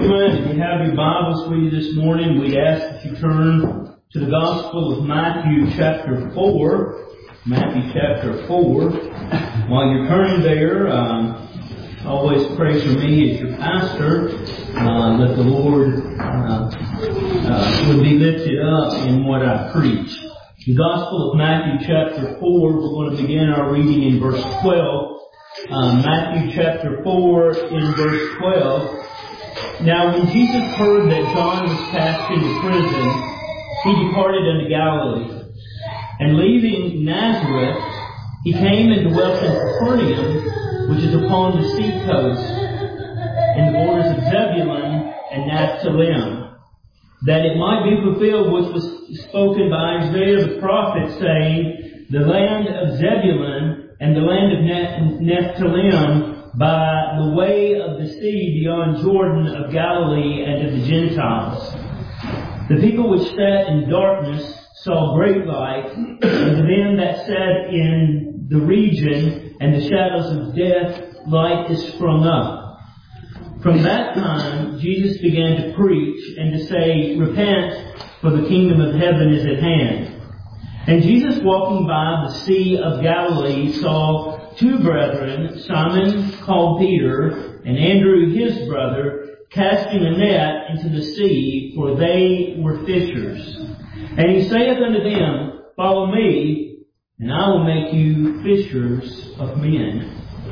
Amen. If you have your Bibles with you this morning, we'd ask that you turn to the Gospel of Matthew chapter 4. Matthew chapter 4. While you're turning there, always pray for me as your pastor, that the Lord would be lifted up in what I preach. The Gospel of Matthew chapter 4, we're going to begin our reading in verse 12. Matthew chapter 4 in verse 12. Now when Jesus heard that John was cast into prison, he departed unto Galilee. And leaving Nazareth, he came and dwelt in Capernaum, which is upon the sea coast, in the borders of Zebulun and Naphtali, that it might be fulfilled which was spoken by Isaiah the prophet, saying, the land of Zebulun and the land of Naphtali, by the way of the sea beyond Jordan of Galilee and of the Gentiles. The people which sat in darkness saw great light, and to them that sat in the region and the shadows of death, light is sprung up. From that time Jesus began to preach and to say, repent, for the kingdom of heaven is at hand. And Jesus, walking by the sea of Galilee, saw two brethren, Simon called Peter, and Andrew his brother, casting a net into the sea, for they were fishers. And he saith unto them, follow me, and I will make you fishers of men.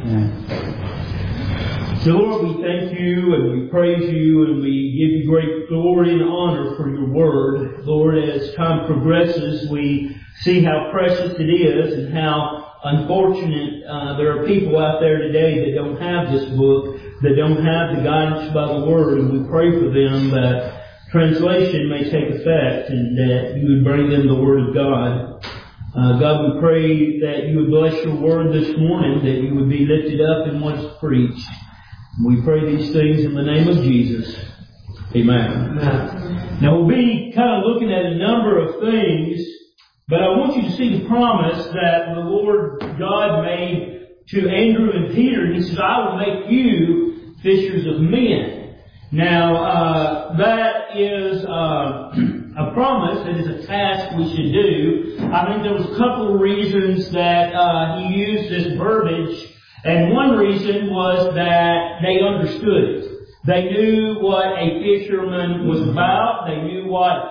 So Lord, we thank you and we praise you and we give you great glory and honor for your word. Lord, as time progresses, we see how precious it is and how unfortunate there are people out there today that don't have this book, that don't have the guidance by the Word, and we pray for them that translation may take effect and that you would bring them the Word of God. God, we pray that you would bless your Word this morning, that you would be lifted up in what is preached. We pray these things in the name of Jesus. Amen. Amen. Now we'll be kind of looking at a number of things, but I want you to see the promise that the Lord God made to Andrew and Peter. He says, I will make you fishers of men. Now, that is a promise. It is a task we should do. I think there was a couple of reasons that he used this verbiage. And one reason was that they understood it. They knew what a fisherman was about. They knew what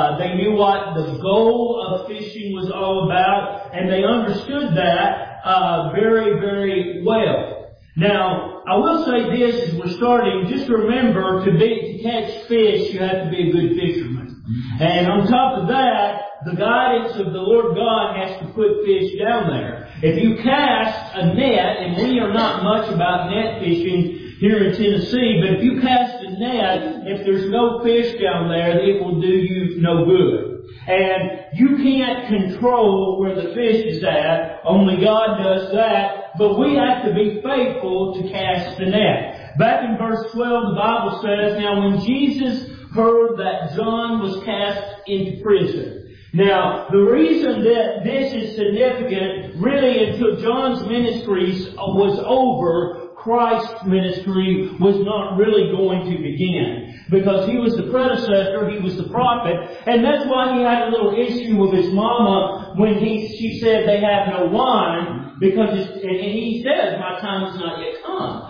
the goal of fishing was all about, and they understood that very, very well. Now, I will say this as we're starting, just remember to catch fish, you have to be a good fisherman. And on top of that, the guidance of the Lord God has to put fish down there. If you cast a net, and we are not much about net fishing here in Tennessee, but if you cast a net, if there's no fish down there, it will do you no good. And you can't control where the fish is at. Only God does that. But we have to be faithful to cast the net. Back in verse 12, the Bible says, now when Jesus heard that John was cast into prison. Now, the reason that this is significant, really until John's ministry was over, Christ's ministry was not really going to begin. Because he was the predecessor, he was the prophet, and that's why he had a little issue with his mama when she said they have no wine, because and he says, my time has not yet come.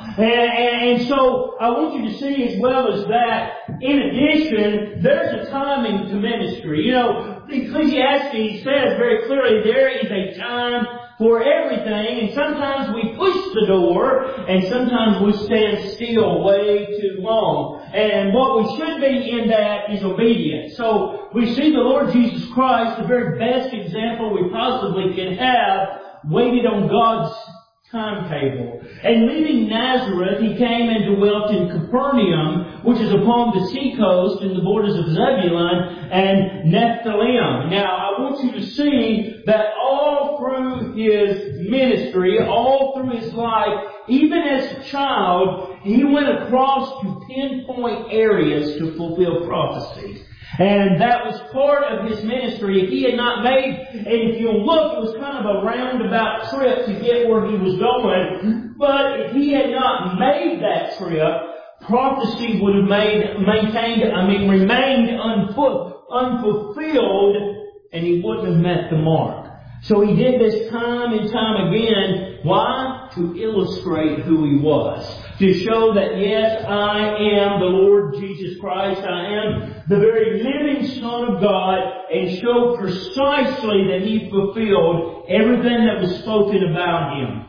And so I want you to see as well as that, in addition, there's a timing to ministry. You know, Ecclesiastes says very clearly there is a time for everything, and sometimes we push the door, and sometimes we stand still way too long. And what we should be in that is obedience. So we see the Lord Jesus Christ, the very best example we possibly can have, waited on God's timetable. And leaving Nazareth, he came and dwelt in Capernaum, which is upon the sea coast in the borders of Zebulun and Naphtali. Now, I want you to see that all through his ministry, all through his life, even as a child, he went across to pinpoint areas to fulfill prophecy. And that was part of his ministry. If he had not made, and if you'll look, it was kind of a roundabout trip to get where he was going. But if he had not made that trip, prophecy would have remained unfulfilled, and he wouldn't have met the mark. So he did this time and time again. Why? To illustrate who he was. To show that, yes, I am the Lord Jesus Christ. I am the very living Son of God, and show precisely that he fulfilled everything that was spoken about him.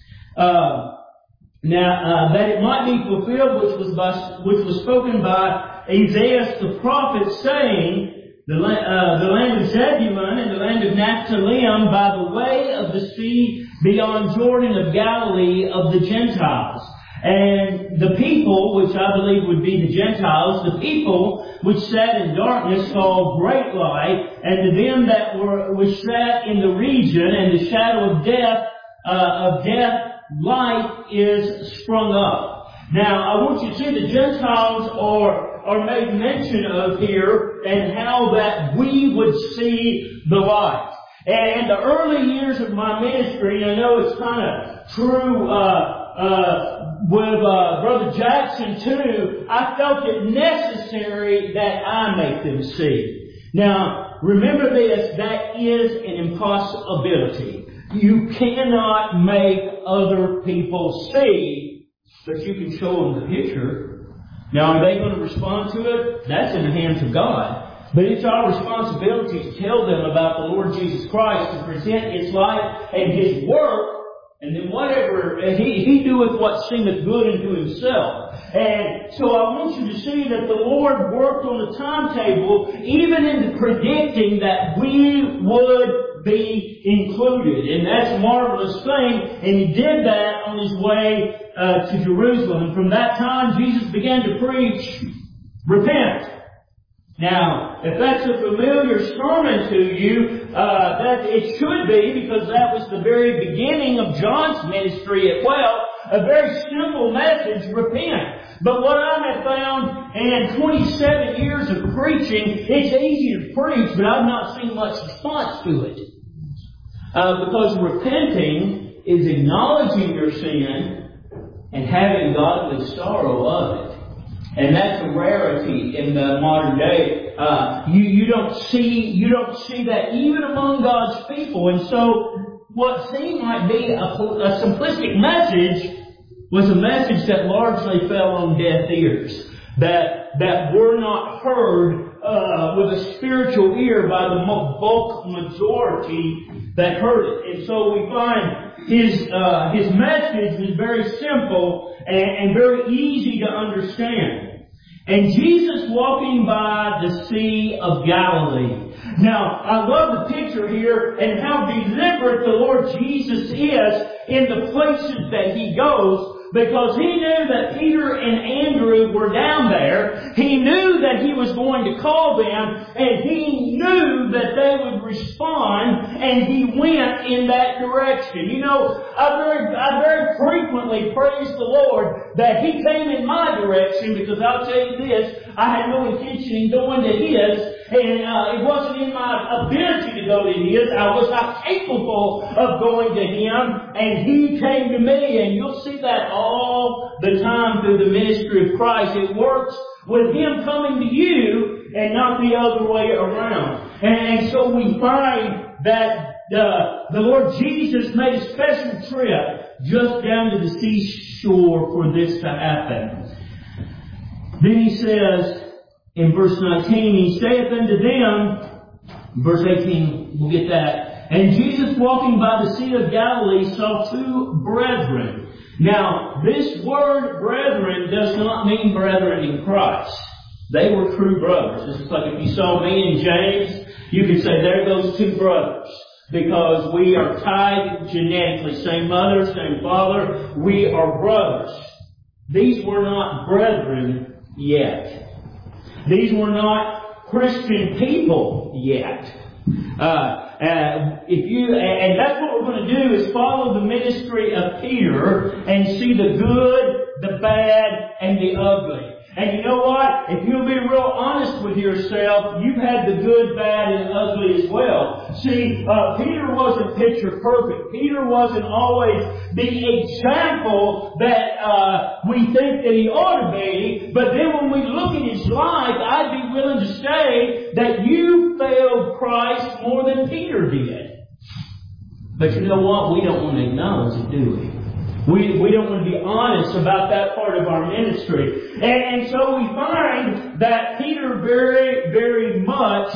That it might be fulfilled, which was spoken by Isaiah the prophet, saying, the land of Zebulun and the land of Naphtali by the way of the sea beyond Jordan of Galilee of the Gentiles. And the people, which I believe would be the Gentiles, the people which sat in darkness saw great light, and to them that which sat in the region and the shadow of death, light is sprung up. Now, I want you to see the Gentiles are made mention of here, and how that we would see the light. And in the early years of my ministry, and I know it's kind of true with Brother Jackson too, I felt it necessary that I make them see. Now, remember this, that is an impossibility. You cannot make other people see, but you can show them the picture. Now, are they going to respond to it? That's in the hands of God. But it's our responsibility to tell them about the Lord Jesus Christ, to present His life and His work, and then whatever, He doeth what seemeth good unto Himself. And so I want you to see that the Lord worked on the timetable, even in predicting that we would be included. And that's a marvelous thing. And He did that on His way to Jerusalem. And from that time, Jesus began to preach, repent. Now, if that's a familiar sermon to you, that it should be, because that was the very beginning of John's ministry as well. A very simple message, repent. But what I have found in 27 years of preaching, it's easy to preach, but I've not seen much response to it. Because repenting is acknowledging your sin and having godly sorrow of it. And that's a rarity in the modern day. You don't see that even among God's people. And so what seemed like be a simplistic message was a message that largely fell on deaf ears, that were not heard with a spiritual ear by the bulk majority that heard it. And so we find his message is very simple and very easy to understand. And Jesus walking by the Sea of Galilee. Now, I love the picture here and how deliberate the Lord Jesus is in the places that He goes, because He knew that Peter and Andrew were down there. He knew that He was going to call them, and He knew that they would respond, and He went in that direction. You know, I very frequently praise the Lord that He came in my direction, because I'll tell you this, I had no intention in going to His, and it wasn't in my ability to go to His. I was not capable of going to Him, and He came to me, and you'll see that all the time through the ministry of Christ. It works with Him coming to you and not the other way around. And so we find that the Lord Jesus made a special trip just down to the seashore for this to happen. Then He says in verse 19, He saith unto them, verse 18, we'll get that, and Jesus walking by the Sea of Galilee saw two brethren. Now, this word brethren does not mean brethren in Christ. They were true brothers. It's like if you saw me and James, you could say, there goes two brothers. Because we are tied genetically. Same mother, same father. We are brothers. These were not brethren yet. These were not Christian people yet. And that's what we're going to do, is follow the ministry of Peter and see the good, the bad, and the ugly. And you know what? If you'll be real honest with yourself, you've had the good, bad, and ugly as well. See, Peter wasn't picture perfect. Peter wasn't always the example that we think that he ought to be. But then when we look at his life, I'd be willing to say that you failed Christ more than Peter did. But you know what? We don't want to acknowledge it, do we? We don't want to be honest about that part of our ministry. And so we find that Peter very, very much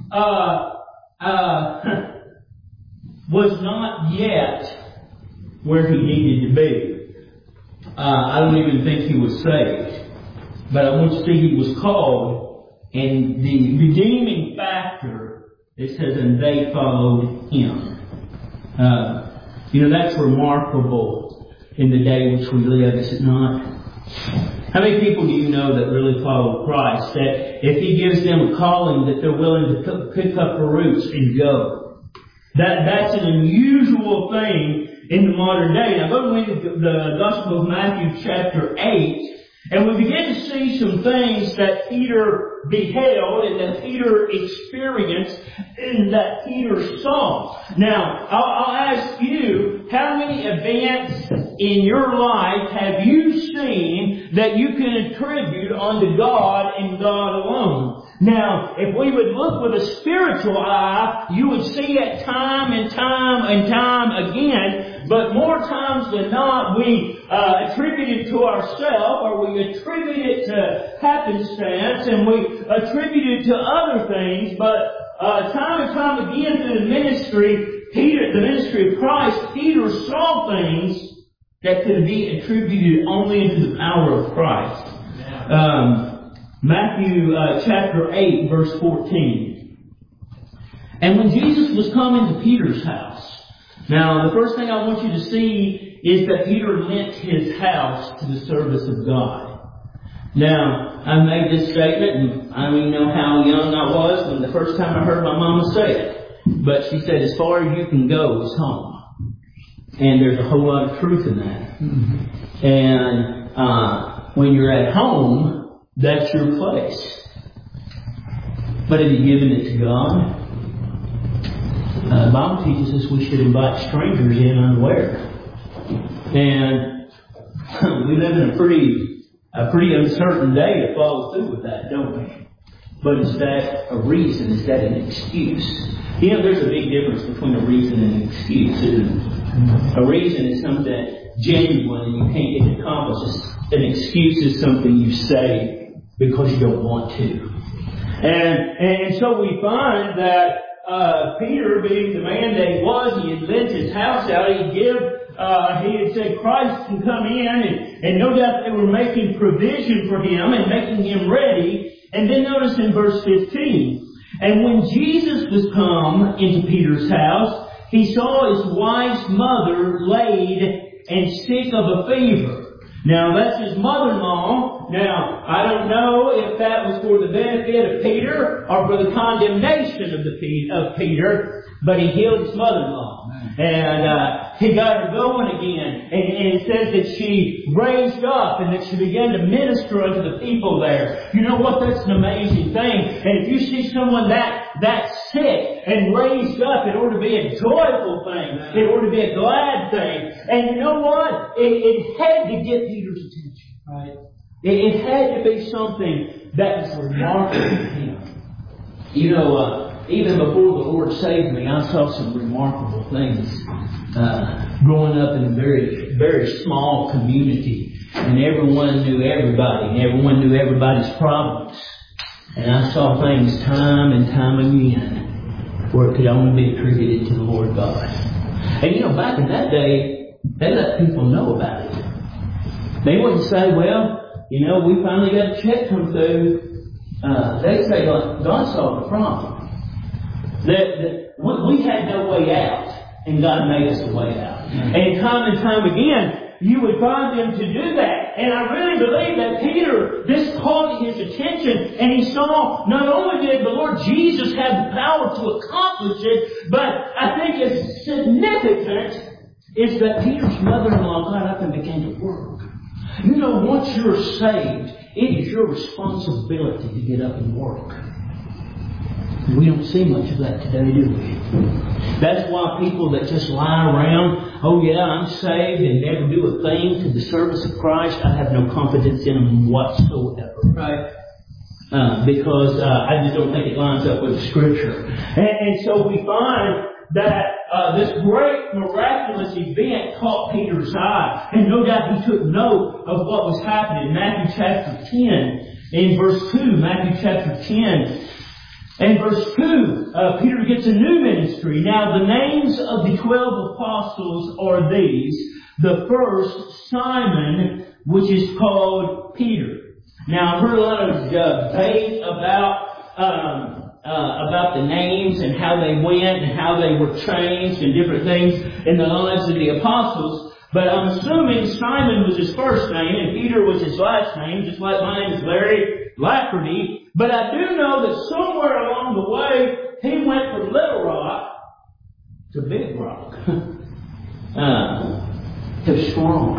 was not yet where he needed to be. I don't even think he was saved. But I want you to see he was called, and the redeeming factor, it says, and they followed him. That's remarkable in the day which we live, is it not? How many people do you know that really follow Christ, that if He gives them a calling, that they're willing to pick up their roots and go? That's an unusual thing in the modern day. Now go to the Gospel of Matthew chapter 8, and we begin to see some things that Peter beheld and that Peter experienced and that Peter saw. Now, I'll ask you, how many events in your life have you seen that you can attribute unto God and God alone? Now, if we would look with a spiritual eye, you would see it time and time and time again. But more times than not, we attribute it to ourselves, or we attribute it to happenstance, and we attribute it to other things. But time and time again through the ministry of Christ, Peter saw things that could be attributed only to the power of Christ. Matthew chapter 8, verse 14. And when Jesus was coming to Peter's house, now the first thing I want you to see is that Peter lent his house to the service of God. Now, I made this statement, and I don't even know how young I was when the first time I heard my mama say it. But she said, as far as you can go is home. And there's a whole lot of truth in that. Mm-hmm. And when you're at home, that's your place. But have you given it to God? The Bible teaches us we should invite strangers in unaware. And we live in a pretty uncertain day to follow through with that, don't we? But is that a reason? Is that an excuse? There's a big difference between a reason and an excuse, isn't it? A reason is something that's genuine and you can't get accomplished. An excuse is something you say because you don't want to. And so we find that Peter, being the man that he was, he had lent his house out. He had said Christ can come in, and no doubt they were making provision for him and making him ready. And then notice in verse 15, and when Jesus was come into Peter's house, he saw his wife's mother laid and sick of a fever. Now that's his mother-in-law. Now, I don't know if that was for the benefit of Peter or for the condemnation of Peter, but he healed his mother-in-law. And he got her going again. And it says that she raised up and that she began to minister unto the people there. You know what? That's an amazing thing. And if you see someone that sick and raised up, it ought to be a joyful thing. It ought to be a glad thing. And you know what? It had to get Peter's attention. Right? It had to be something that was remarkable to him. Even before the Lord saved me, I saw some remarkable things. Growing up in a very, very small community, and everyone knew everybody, and everyone knew everybody's problems. And I saw things time and time again where it could only be attributed to the Lord God. And back in that day, they let people know about it. They wouldn't say, well, we finally got a check come through. They say, God solved the problem. That we had no way out, and God made us a way out. And time again, you would find them to do that. And I really believe that Peter, this caught his attention, and he saw not only did the Lord Jesus have the power to accomplish it, but I think as significant is that Peter's mother-in-law got up and began to work. You know, once you're saved, it is your responsibility to get up and work. We don't see much of that today, do we? That's why people that just lie around, oh yeah, I'm saved, and never do a thing to the service of Christ, I have no confidence in them whatsoever. Right? Because I just don't think it lines up with the Scripture. And so we find that this great miraculous event caught Peter's eye. And no doubt he took note of what was happening. Matthew chapter 10, in verse 2, Matthew chapter 10, and verse 2, Peter gets a new ministry. Now the names of the 12 apostles are these. The first, Simon, which is called Peter. Now I've heard a lot of debate about the names and how they went and how they were changed and different things in the lives of the apostles. But I'm assuming Simon was his first name and Peter was his last name, just like my name is Larry Lafferty. But I do know that somewhere along the way, he went from Little Rock to Big Rock. To strong,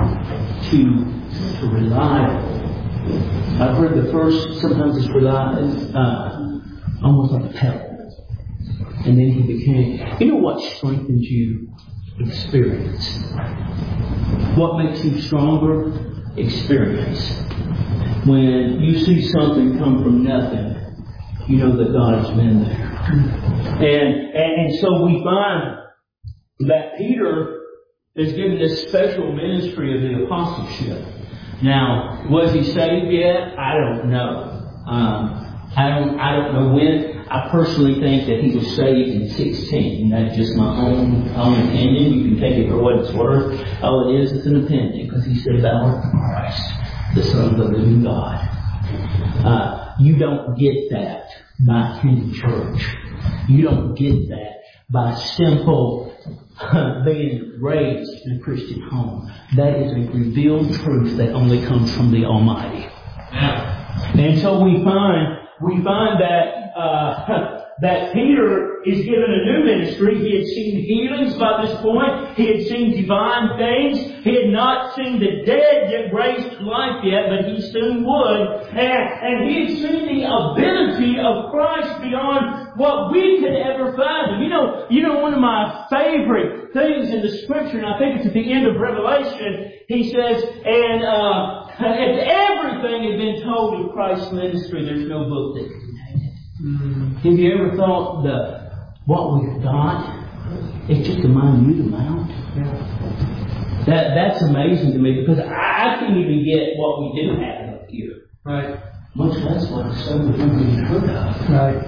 to reliable. I've heard the first, sometimes it's reliable, almost like a pebble. And then he became, you know what strengthens you? Experience. What makes you stronger? Experience. When you see something come from nothing, you know that God has been there. And so we find that Peter is given this special ministry of the apostleship. Now, was he saved yet? I don't know. I don't know when. I personally think that he was saved in 16. That's just my own opinion. You can take it for what it's worth. All it is an opinion, because he said, "Thou art Christ, the Son of the living God." You don't get that by attending church. You don't get that by simple being raised in a Christian home. That is a revealed truth that only comes from the Almighty. And so we find that Peter is given a new ministry. He had seen healings by this point. He had seen divine things. He had not seen the dead get raised to life yet, but he soon would. And he had seen the ability of Christ beyond what we could ever fathom. You know, one of my favorite things in the Scripture, and I think it's at the end of Revelation, he says, and if everything had been told of Christ's ministry, there's no book that could contain it. Have you ever thought that what we've got is just a minute amount? That's amazing to me, because I can't even get what we do have up here. Right. Much less what the Son of God we've heard of. Right.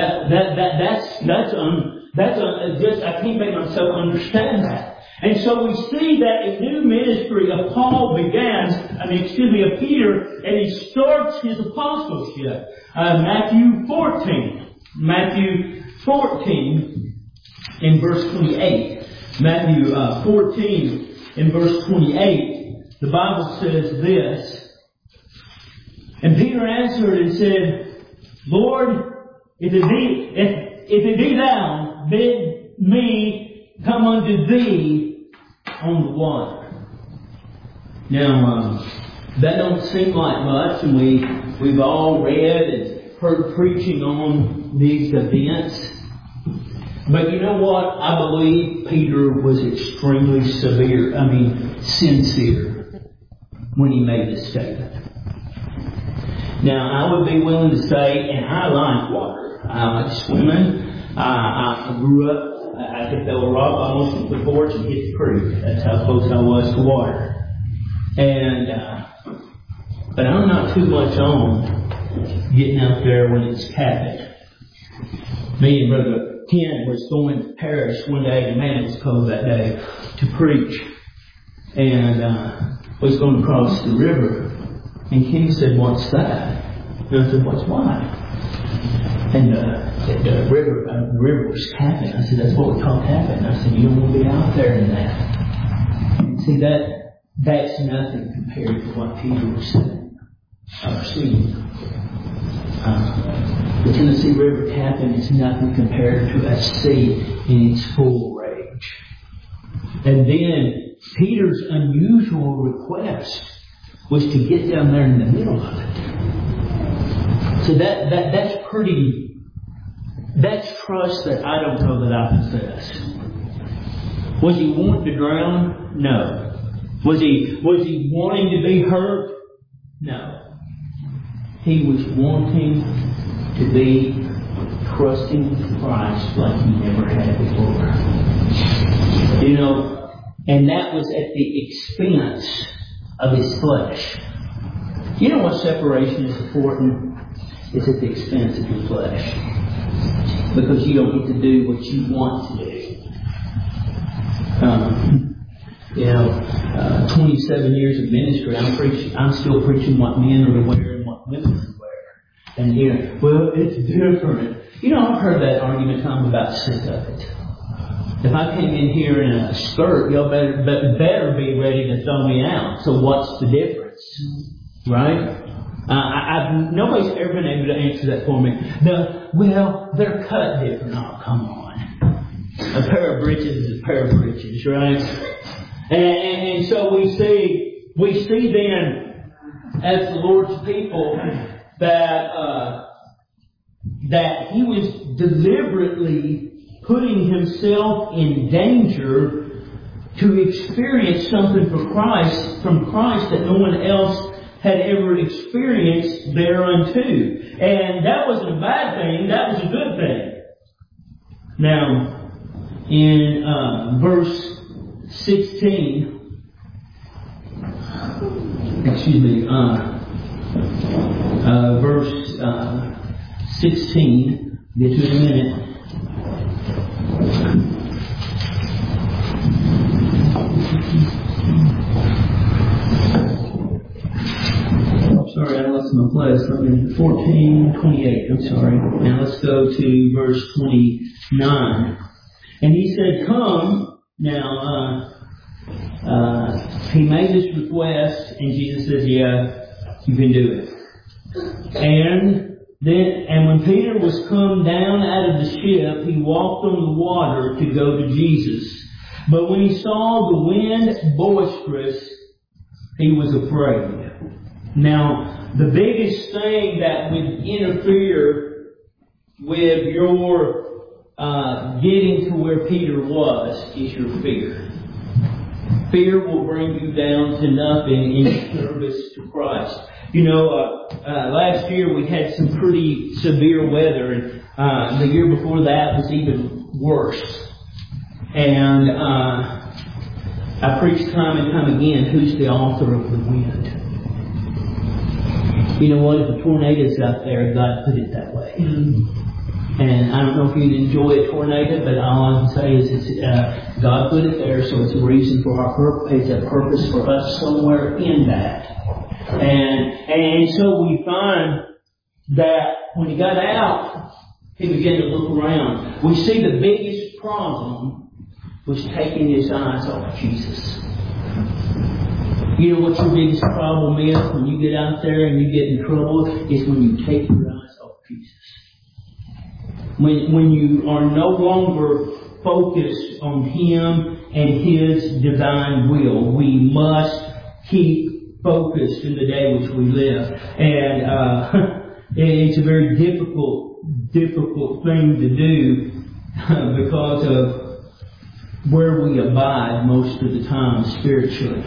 That's just, I can't make myself understand that. And so we see that a new ministry of of Peter, and he starts his apostleship. Matthew 14 in verse 28. Matthew 14 in verse 28, the Bible says this, "And Peter answered and said, Lord, if it be thou, bid me come unto thee on the water." Now, that don't seem like much, and we've all read and heard preaching on these events. But you know what? I believe Peter was extremely sincere when he made this statement. Now, I would be willing to say, and I like water. I like swimming. I grew up, I could throw a rock almost from the porch and hit the creek. That's how close I was to water. And, but I'm not too much on getting out there when it's tapping. Me and Brother Ken was going to Paris one day, and man, it was cold that day, to preach. And we was going across the river. And Ken said, "What's that?" And I said, "What's what?" And the river was tapping. I said, "That's what we call tapping." I said, "You don't want to be out there in that." See, that's nothing compared to what Peter was saying. The Tennessee River tapping is nothing compared to a sea in its full rage. And then Peter's unusual request was to get down there in the middle of it. So that's trust that I don't know that I possess. Was he wanting to drown? No. Was he wanting to be hurt? No. He was wanting to be trusting Christ like he never had before. And that was at the expense of his flesh. You know what separation is important? It's at the expense of your flesh. Because you don't get to do what you want to do. 27 years of ministry, I'm still preaching what men are to wear and what women are to wear. And here, well, it's different. I've heard that argument. I'm about sick of it. If I came in here in a skirt, y'all better be ready to throw me out. So what's the difference? Right? Nobody's ever been able to answer that for me. They're cut different. Oh, come on. A pair of breeches is a pair of breeches, right? And so we see then, as the Lord's people, that He was deliberately putting Himself in danger to experience something from Christ that no one else had ever experienced thereunto. And that wasn't a bad thing, that was a good thing. Now, in verse 16, verse 16, get to it in a minute. Sorry, I lost my place. I'm in 14:28. I'm sorry. Now let's go to verse 29. And he said, "Come." Now, he made this request, and Jesus says, "Yeah, you can do it." And when Peter was come down out of the ship, he walked on the water to go to Jesus. But when he saw the wind boisterous, he was afraid. Now, the biggest thing that would interfere with your getting to where Peter was is your fear. Fear will bring you down to nothing in service to Christ. Last year we had some pretty severe weather, and the year before that was even worse. And I preached time and time again, who's the author of the wind? You know what? If a tornado's out there, God put it that way. And I don't know if you'd enjoy a tornado, but all I can say is God put it there, so it's a reason for our purpose. It's a purpose for us somewhere in that. And so we find that when he got out, he began to look around. We see the biggest problem was taking his eyes off Jesus. You know what your biggest problem is when you get out there and you get in trouble? Is when you take your eyes off Jesus. When you are no longer focused on Him and His divine will. We must keep focused in the day which we live. And it's a very difficult thing to do because of where we abide most of the time spiritually.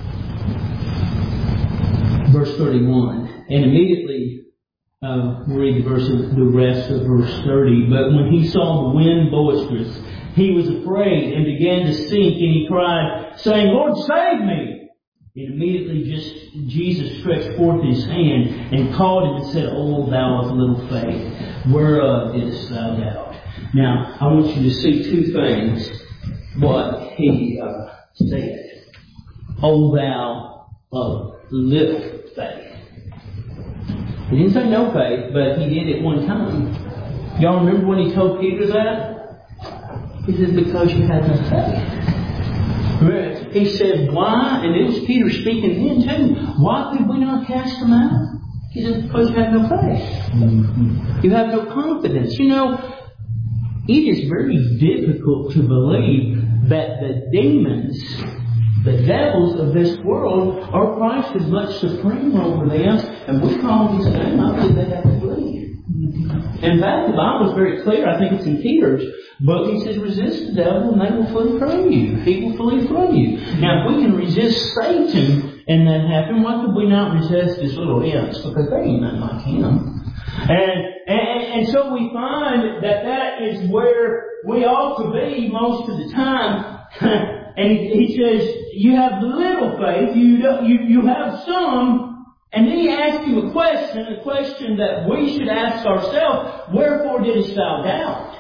Verse 31. And immediately, we'll read the rest of verse 30. But when he saw the wind boisterous, he was afraid and began to sink, and he cried, saying, Lord, save me! And immediately Jesus stretched forth his hand and called him and said, O thou of little faith, whereof didst thou doubt? Now, I want you to see two things. What he said. O thou of little faith. He didn't say no faith, but he did it one time. Y'all remember when he told Peter that? He said, because you had no faith. He said, why? And it was Peter speaking then too. Why could we not cast them out? He said, because you have no faith. Mm-hmm. You have no confidence. You know, it is very difficult to believe that the demons The devils of this world are Christ as much supreme over them, and we call these things, I believe they have to flee. In fact, the Bible is very clear. I think it's in Peter's book. He says, resist the devil and they will flee from you. He will flee from you. Now, if we can resist Satan and that happen, why could we not resist his little imps? Because they ain't nothing like him. And so we find that is where we ought to be most of the time. And he says, you have little faith, you have some. And then he asks you a question that we should ask ourselves, wherefore didst thou doubt?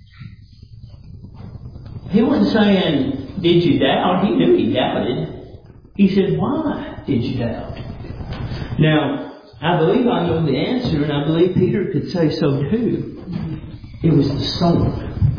He wasn't saying, did you doubt? He knew he doubted. He said, why did you doubt? Now, I believe I know the answer, and I believe Peter could say so too. It was the storm.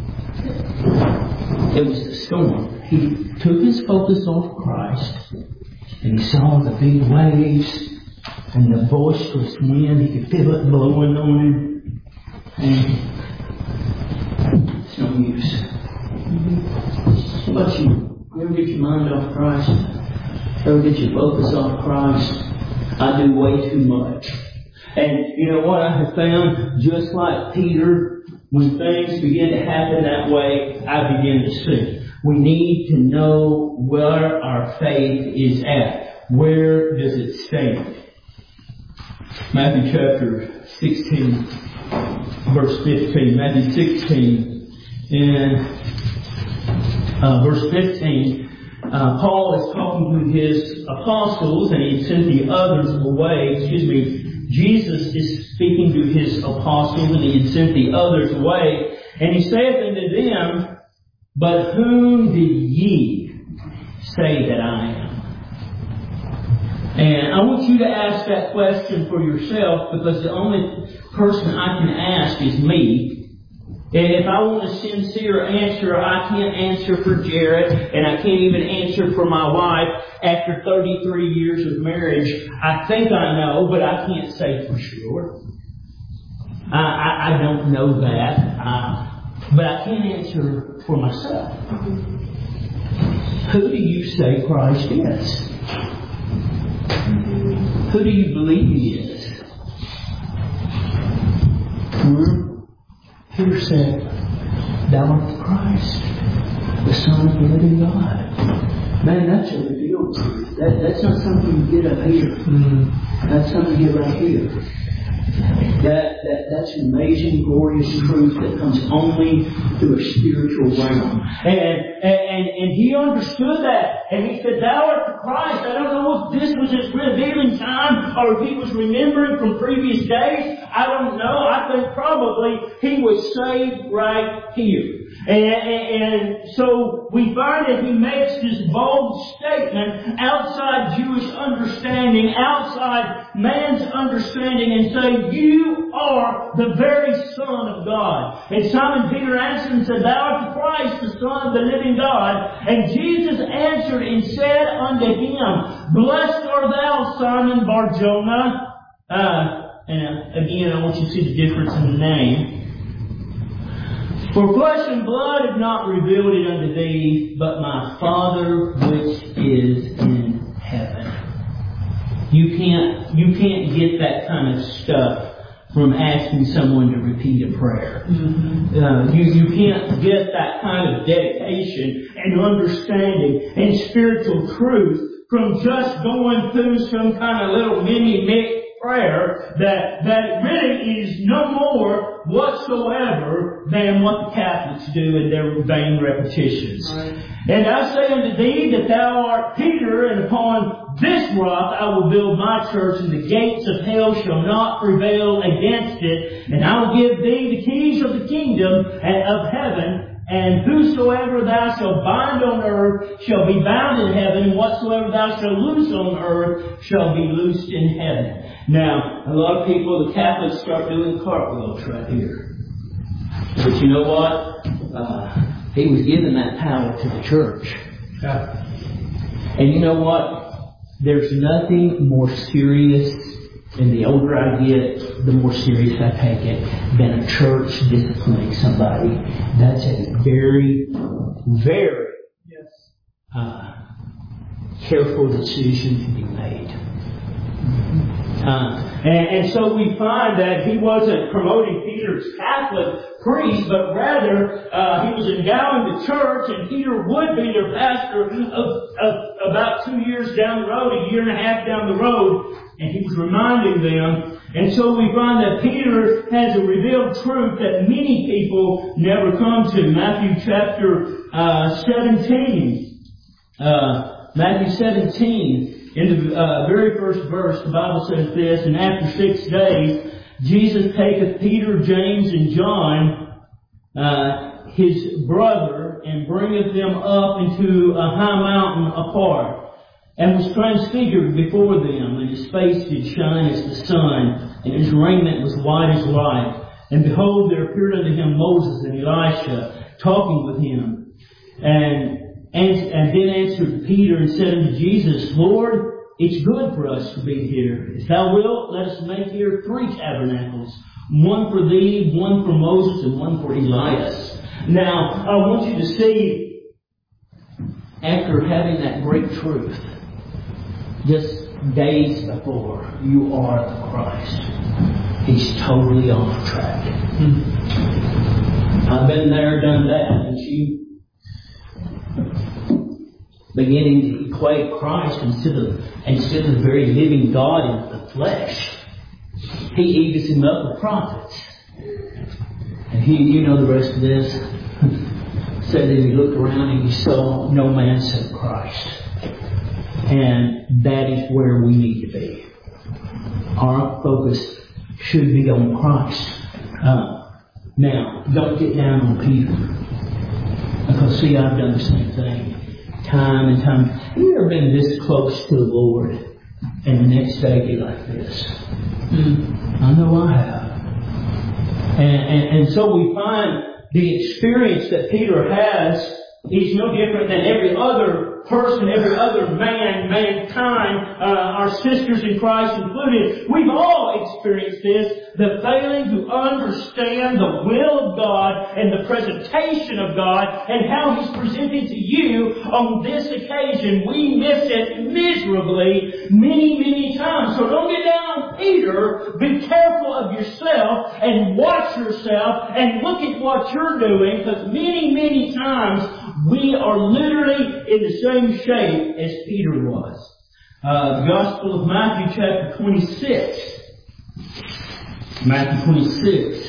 It was the storm. He took his focus off Christ, and he saw the big waves and the boisterous wind. He could feel it blowing on him. And it's no use. What about you? You ever get your mind off Christ? Ever get your focus off Christ? I do way too much. And you know what I have found? Just like Peter, when things begin to happen that way, I begin to see. We need to know where our faith is at. Where does it stand? Matthew chapter 16, verse 15. Matthew 16 and verse 15. Paul is talking to his apostles, and he sent the others away. Jesus is speaking to his apostles, and he had sent the others away. And he saith unto them, but whom do ye say that I am? And I want you to ask that question for yourself, because the only person I can ask is me. And if I want a sincere answer, I can't answer for Jared, and I can't even answer for my wife after 33 years of marriage. I think I know, but I can't say for sure. I don't know that. But I can answer for myself. Who do you say Christ is? Who do you believe He is? Peter said, thou art the Christ, the Son of the living God. Man, that's a revealed truth. That's not something you get up here. That's something you get right here. That's an amazing, glorious truth that comes only through a spiritual realm. And he understood that. And he said, thou art the Christ. I don't know if this was his revealing time or if he was remembering from previous days. I don't know. I think probably he was saved right here. And so we find that he makes this bold statement outside Jewish understanding, outside man's understanding, and say, you are the very Son of God. And Simon Peter answered and said, thou art the Christ, the Son of the living God. And Jesus answered and said unto him, blessed art thou, Simon Bar-Jonah. And again, I want you to see the difference in the name. For flesh and blood have not revealed it unto thee, but my Father which is in heaven. You can't get that kind of stuff from asking someone to repeat a prayer. You can't get that kind of dedication and understanding and spiritual truth from just going through some kind of little mini prayer that really is no more whatsoever than what the Catholics do in their vain repetitions. Right. And I say unto thee that thou art Peter, and upon this rock I will build my church, and the gates of hell shall not prevail against it. And I will give thee the keys of the kingdom of heaven. And whosoever thou shalt bind on earth shall be bound in heaven, and whatsoever thou shalt loose on earth shall be loosed in heaven. Now, a lot of people, the Catholics, start doing cartwheels right here. But you know what? He was given that power to the church. Yeah. And you know what? There's nothing more serious, and the older I get, the more serious I take it, than a church disciplining somebody. That's a very, very careful decision to be made. And so we find that he wasn't promoting Peter as Catholic priest, but rather he was endowing the church, and Peter would be their pastor of about 2 years down the road, a year and a half down the road, and he was reminding them. And so we find that Peter has a revealed truth that many people never come to. Matthew chapter 17. Matthew 17. In the very first verse, the Bible says this, and after 6 days, Jesus taketh Peter, James, and John, his brother, and bringeth them up into a high mountain apart, and was transfigured before them, and his face did shine as the sun, and his raiment was white as light. And behold, there appeared unto him Moses and Elisha, talking with him. And then answered Peter and said unto Jesus, Lord, it's good for us to be here. If thou wilt, let us make here 3 tabernacles, one for thee, one for Moses, and one for Elias. Now, I want you to see, after having that great truth, just days before you are the Christ, he's totally off track. I've been there, done that, and you beginning to equate Christ instead of the very living God in the flesh. He eats him up with prophets. And you know the rest of this. Said that he looked around and he saw no man except Christ. And that is where we need to be. Our focus should be on Christ. Now, don't get down on Peter. Because see, I've done the same thing. Time and time. Have you ever been this close to the Lord and the next day be like this? I know I have. And so we find the experience that Peter has is no different than every other person, every other mankind, our sisters in Christ included. We've all experienced this, the failing to understand the will of God and the presentation of God and how He's presented to you on this occasion. We miss it miserably many, many times. So don't get down on Peter. Be careful of yourself and watch yourself and look at what you're doing, because many, many times we are literally in the same shape as Peter was. The Gospel of Matthew chapter 26. Matthew 26.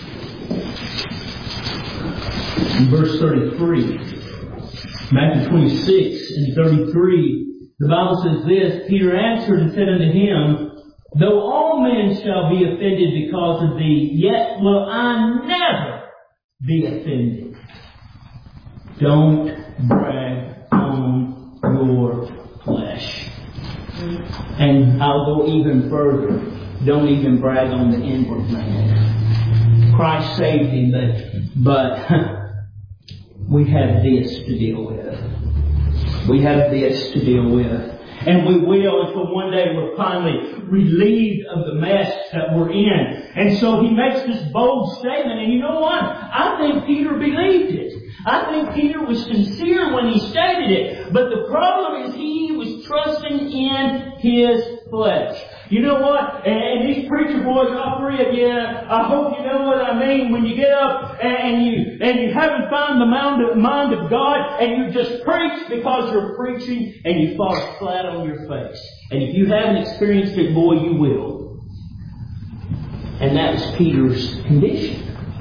And verse 33. Matthew 26 and 33. The Bible says this, Peter answered and said unto him, Though all men shall be offended because of thee, yet will I never be offended. Don't brag on your flesh. And I'll go even further. Don't even brag on the inward man. Christ saved him, but we have this to deal with. We have this to deal with. And we will until one day we're finally relieved of the mess that we're in. And so he makes this bold statement. And you know what? I think Peter believed it. I think Peter was sincere when he stated it. But the problem is he was trusting in his flesh. You know what? And these preacher boys, all three of you, I hope you know what I mean. When you get up and you haven't found the mind of God and you just preach because you're preaching and you fall flat on your face. And if you haven't experienced it, boy, you will. And that was Peter's condition.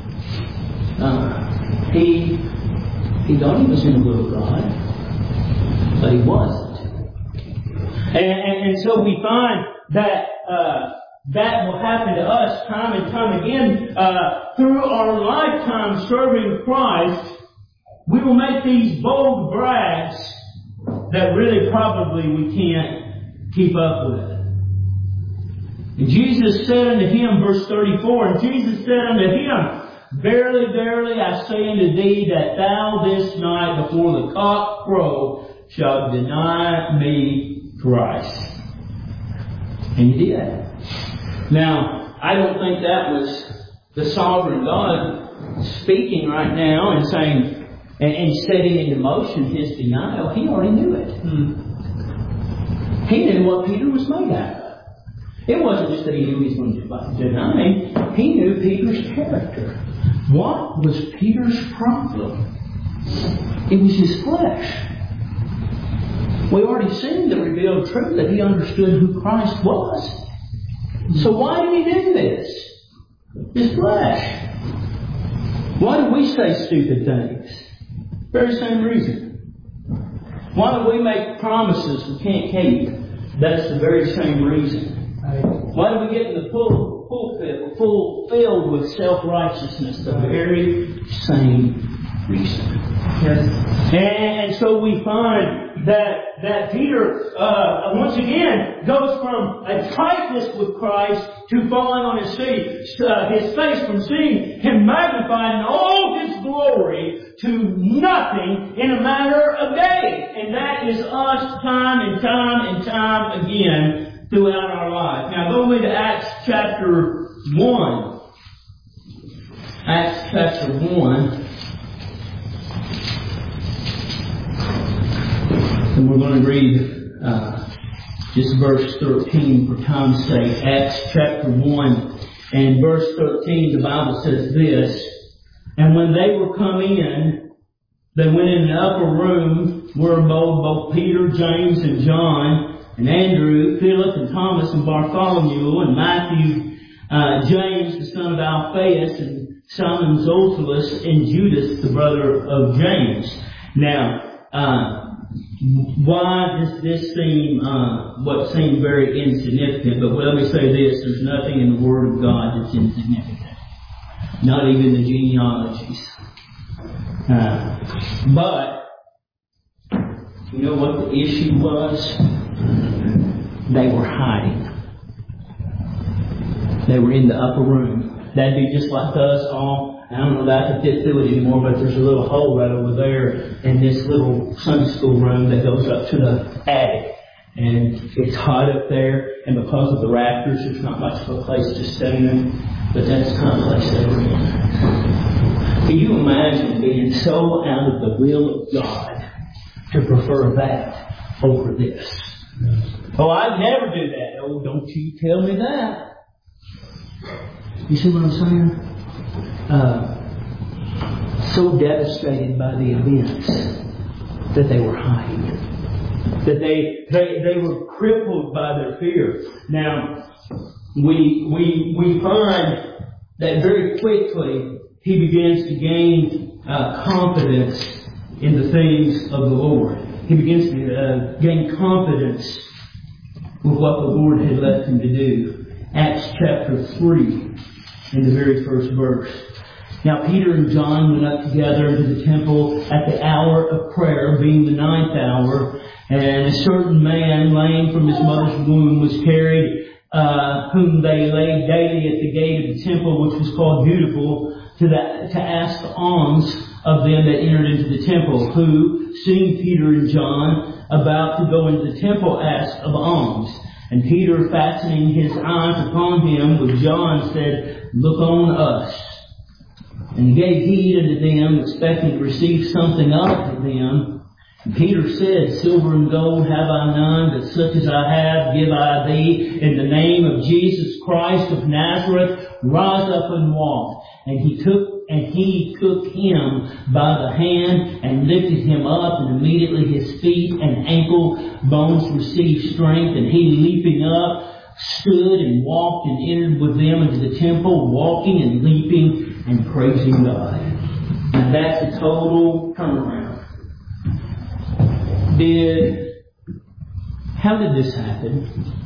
He thought he was in the will of God, but he wasn't. And so we find that that will happen to us time and time again through our lifetime serving Christ. We will make these bold brags that really probably we can't keep up with. And Jesus said unto him, verse 34, and Jesus said unto him, Verily, verily, I say unto thee that thou this night before the cock crow shalt deny me thrice. And he did. Now, I don't think that was the sovereign God speaking right now and saying, and setting into motion his denial. He already knew it. He knew what Peter was made out of. It wasn't just that he knew he was going to deny. He knew Peter's character. What was Peter's problem? It was his flesh. We already seen the revealed truth that he understood who Christ was. So why did he do this? His flesh. Why do we say stupid things? Very same reason. Why do we make promises we can't keep? That's the very same reason. Why do we get in the pulpit filled with self-righteousness? The very same reason. Yes. And so we find that Peter, once again, goes from a tightness with Christ to falling on his face from seeing Him magnified in all His glory to nothing in a matter of days. And that is us time and time and time again throughout our life. Now go with me to Acts chapter 1. Acts chapter 1. And we're going to read just verse 13 for time's sake. Acts chapter 1 and verse 13, the Bible says this: And when they were come in, they went in an upper room where both Peter, James, and John, and Andrew, Philip, and Thomas, and Bartholomew, and Matthew, James, the son of Alphaeus, and Simon Zoophilus, and Judas, the brother of James. Now, why does this seem what seemed very insignificant? But let me say this: there's nothing in the Word of God that's insignificant. Not even the genealogies. But you know what the issue was? They were hiding. They were in the upper room. That'd be just like us all. I don't know if I can fit through it anymore, but there's a little hole right over there in this little Sunday school room that goes up to the attic. And it's hot up there, and because of the rafters, there's not much of a place to stand in. But that's the kind of place they were in. Can you imagine being so out of the will of God to prefer that over this? Oh, I'd never do that. Oh, don't you tell me that. You see what I'm saying? So devastated by the events that they were hiding. That they were crippled by their fear. Now, we find that very quickly he begins to gain confidence in the things of the Lord. He begins to gain confidence with what the Lord had left him to do. Acts chapter 3, in the very first verse. Now Peter and John went up together into the temple at the hour of prayer, being the 9th hour, and a certain man, lame from his mother's womb, was carried, whom they laid daily at the gate of the temple, which was called Beautiful, to ask alms of them that entered into the temple, who, seeing Peter and John about to go into the temple, asked of alms. And Peter, fastening his eyes upon him with John, said, Look on us. And he gave heed unto them, expecting to receive something of them. And Peter said, Silver and gold have I none, but such as I have give I thee. In the name of Jesus Christ of Nazareth, rise up and walk. And he took him by the hand and lifted him up, and immediately his feet and ankle bones received strength, and he, leaping up, stood and walked and entered with them into the temple, walking and leaping and praising God. And that's a total turnaround. How did this happen?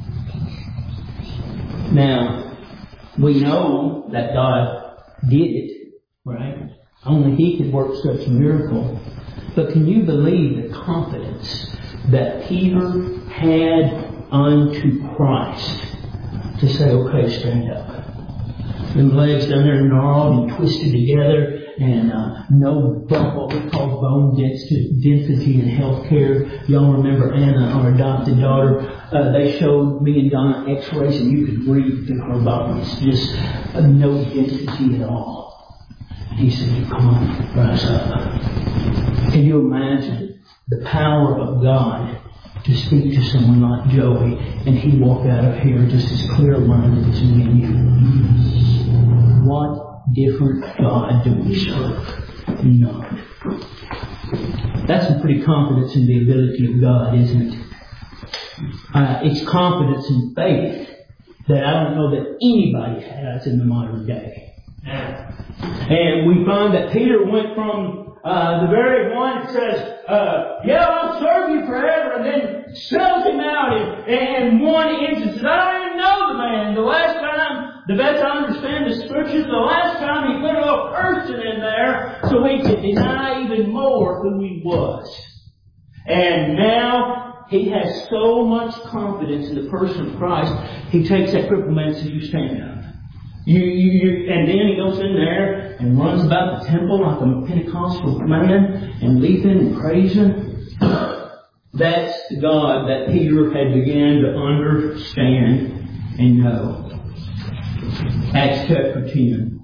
Now, we know that God did it, right? Only He could work such a miracle. But can you believe the confidence that Peter had unto Christ to say, okay, stand up. Them legs down there gnarled and twisted together, and no what we call bone density in healthcare. Y'all remember Anna, our adopted daughter? They showed me and Donna x-rays, and you could breathe through her bones. Just no density at all. He said, come on, rise up. Can you imagine the power of God to speak to someone like Joey, and he walked out of here just as clear-minded as me and you. What different God do we serve? None. That's some pretty confidence in the ability of God, isn't it? It's confidence in faith that I don't know that anybody has in the modern day. And we find that Peter went from the very one that says, I'll serve you forever, and then sells him out in one instance. I don't even know the man. The last time, the best I understand the Scriptures, the last time he put a little person in there so he could deny even more who he was. And now he has so much confidence in the person of Christ, he takes that crippled man and says, you stand up. And then he goes in there and runs about the temple like a Pentecostal man and leaping and praising. That's the God that Peter had begun to understand and know. Acts chapter 10.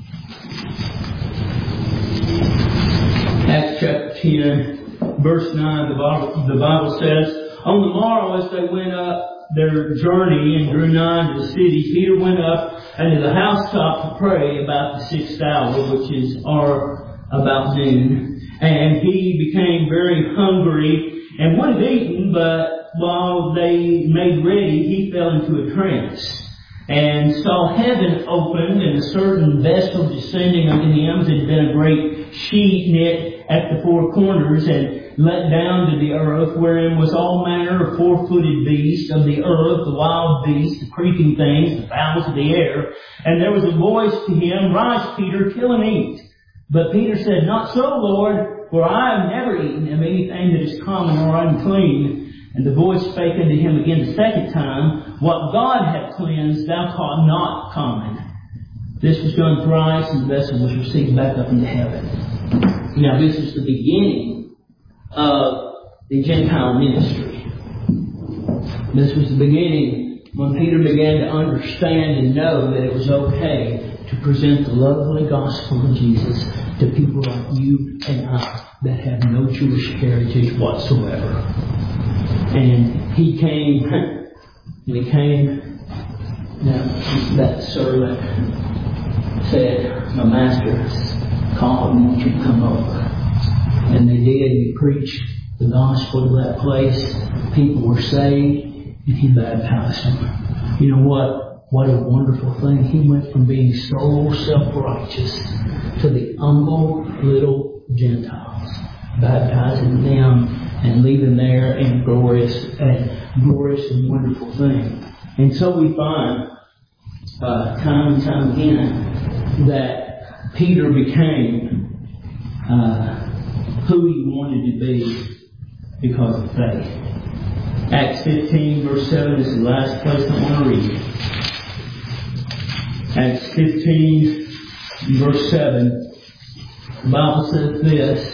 Acts chapter 10, verse 9, the Bible says, on the morrow as they went up their journey and drew nigh to the city, Peter went up unto the housetop to pray about the 6th hour, which is about noon. And he became very hungry and would have eaten, but while they made ready, he fell into a trance and saw heaven opened and a certain vessel descending unto him, as had been a great sheet knit at the four corners and let down to the earth, wherein was all manner of four-footed beasts of the earth, the wild beasts, the creeping things, the fowls of the air. And there was a voice to him, Rise, Peter, kill and eat. But Peter said, Not so, Lord, for I have never eaten of anything that is common or unclean. And the voice spake unto him again the second time, What God hath cleansed, thou call not common. This was done thrice, and the vessel was received back up into heaven. Now this is the beginning of the Gentile ministry. This was the beginning when Peter began to understand and know that it was okay to present the lovely gospel of Jesus to people like you and I that have no Jewish heritage whatsoever. And he came, that servant said, My master has called and wants you to come over. And they did. He preached the gospel to that place. People were saved, and he baptized them. You know what? What a wonderful thing. He went from being so self-righteous to the humble little Gentiles, baptizing them and leaving there in glorious and wonderful thing. And so we find time and time again that Peter became who he wanted to be because of faith. Acts 15 verse 7 is the last place I want to read. Acts 15 verse 7, the Bible says this,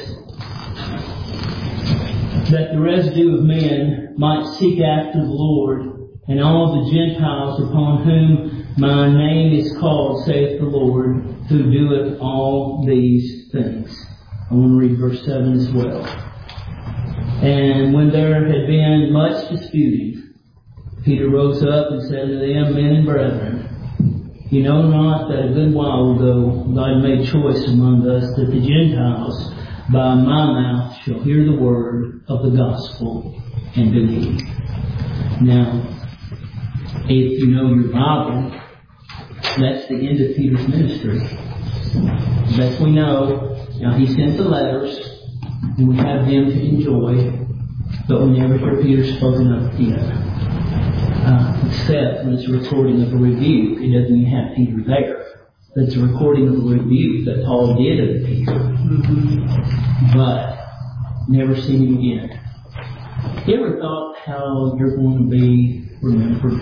that the residue of men might seek after the Lord, and all the Gentiles upon whom my name is called, saith the Lord, who doeth all these things. I want to read verse 7 as well. And when there had been much disputing, Peter rose up and said to them, Men and brethren, you know not that a good while ago God made choice among us that the Gentiles by my mouth shall hear the word of the gospel and believe. Now, if you know your Bible, that's the end of Peter's ministry. Best we know. Now, he sent the letters, and we have them to enjoy, but we never hear Peter spoken of again. Except when it's a recording of a rebuke. It doesn't even have Peter there. That's a recording of a rebuke that Paul did of Peter. But never seen him again. You ever thought how you're going to be remembered?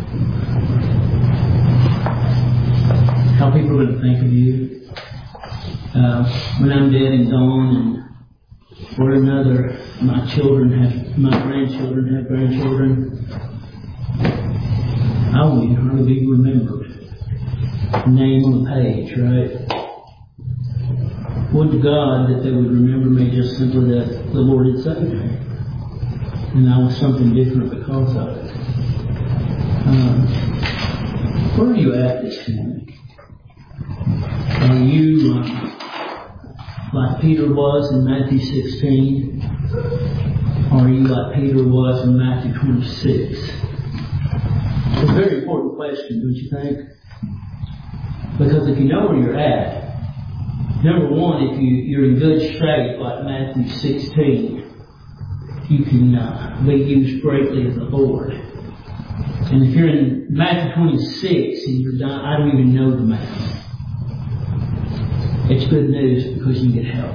How people are going to think of you? When I'm dead and gone, and or another, my grandchildren have grandchildren, I won't even hardly be remembered. Name on the page, right? Would to God that they would remember me just simply that the Lord had saved me. And I was something different because of it. Where are you at this morning? Are you like Peter was in Matthew 16? Or are you like Peter was in Matthew 26? It's a very important question, don't you think? Because if you know where you're at, number one, if you're in good shape like Matthew 16, you can be used greatly of the Lord. And if you're in Matthew 26 and you're done, I don't even know the math. It's good news because you get help.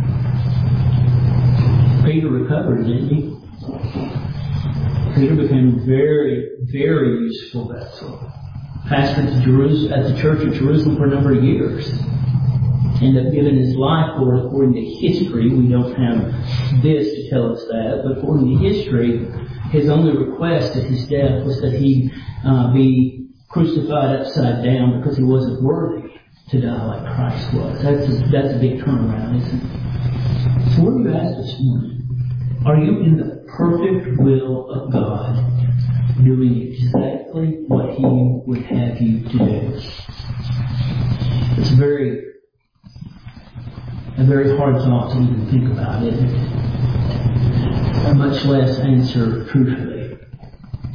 Peter recovered, didn't he? Peter became a very, very useful vessel. Pastored at the church of Jerusalem for a number of years. Ended up giving his life for it according to history. We don't have this to tell us that, but according to history, his only request at his death was that he be crucified upside down because he wasn't worthy to die like Christ was. That's a big turnaround, isn't it? So where are you at this morning? Are you in the perfect will of God, doing exactly what He would have you to do? It's a very hard thought to even think about, isn't it? Much less answer truthfully.